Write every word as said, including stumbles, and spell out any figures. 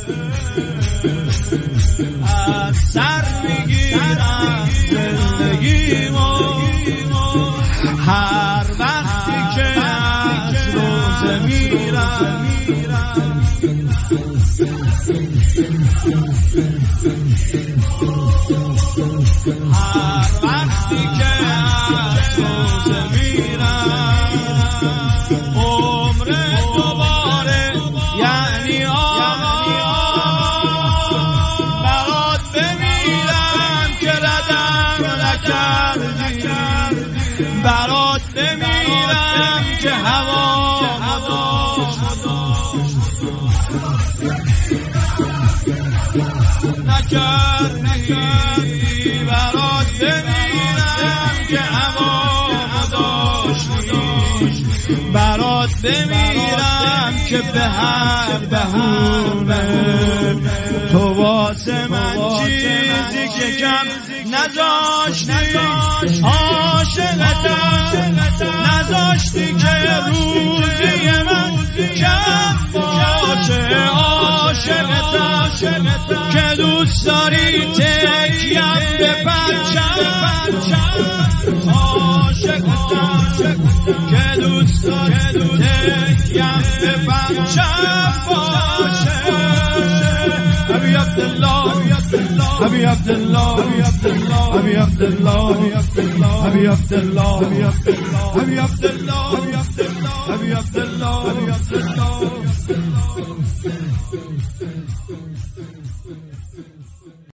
از سر میگیرم زندگیمو هر وقتی که از روزه میرم هر وقتی که از روزه میرم عمر دوباره یعنی برات بمیرم که ردم نکردی برات بمیرم که هوا نکردی برات بمیرم که هوا داشتی برات بمیرم که به هر بهونه تو واسه من چیزی که کم نذاشتی عاشقتم نذاشتی که روزی من کم باشه عاشقتم که دوست داری تکیم به پرچم عاشقتم که دوست داری تکیم به پرچم باشه ابی عبدالله ابی عبدالله ابی عبدالله ابی عبدالله ابی عبدالله ابی عبدالله ابی عبدالله ابی عبدالله